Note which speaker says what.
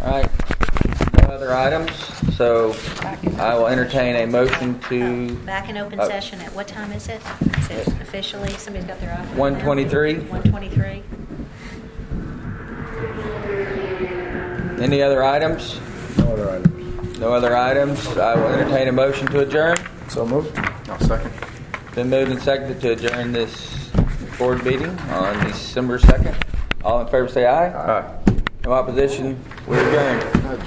Speaker 1: All right. No other items, so I will entertain a motion to
Speaker 2: Back in open session at what time is it? Is it officially, somebody's got their iPhone?
Speaker 1: 1:23.
Speaker 2: 1:23.
Speaker 1: Any other items?
Speaker 3: No other items.
Speaker 1: No other items. I will entertain a motion to adjourn.
Speaker 3: So moved. I'll second.
Speaker 1: Been moved and seconded to adjourn this board meeting on December 2nd. All in favor say aye.
Speaker 3: Aye.
Speaker 1: No opposition. We adjourn.